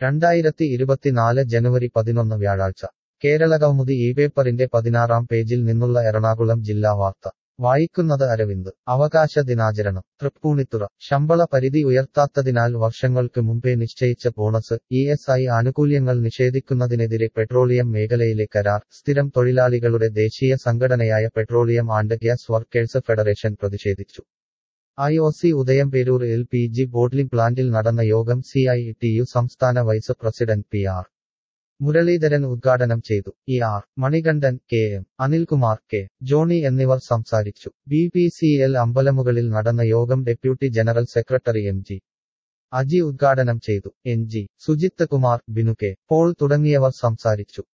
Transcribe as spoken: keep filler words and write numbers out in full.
രണ്ടായിരത്തി ഇരുപത്തിനാല് ജനുവരി പതിനൊന്ന് വ്യാഴാഴ്ച കേരളകൗമുദി ഈ പേപ്പറിന്റെ പതിനാറാം പേജിൽ നിന്നുള്ള എറണാകുളം ജില്ലാ വാർത്ത വായിക്കുന്നത് അരവിന്ദ്. അവകാശ ദിനാചരണം തൃപ്പൂണിത്തുറ. ശമ്പള പരിധി ഉയർത്താത്തതിനാൽ വർഷങ്ങൾക്ക് മുമ്പേ നിശ്ചയിച്ച ബോണസ്, ഇ എസ് ഐ ആനുകൂല്യങ്ങൾ നിഷേധിക്കുന്നതിനെതിരെ പെട്രോളിയം മേഖലയിലെ കരാർ, സ്ഥിരം തൊഴിലാളികളുടെ ദേശീയ സംഘടനയായ petroleum and gas workers federation പ്രതിഷേധിച്ചു. I O C Udayamperoor L P G bottling പ്ലാന്റിൽ നടന്ന യോഗം സി ഐ ടി യു സംസ്ഥാന vice president P R Muraleedharan ഉദ്ഘാടനം ചെയ്തു. E R Manikandan, K M Anilkumar, K Johny എന്നിവർ സംസാരിച്ചു. ബി പി സി എൽ അമ്പലമുകളിൽ നടന്ന യോഗം deputy general secretary M G Aji ഉദ്ഘാടനം ചെയ്തു. N G Sujith Kumar, Binu K Paul തുടങ്ങിയവർ സംസാരിച്ചു.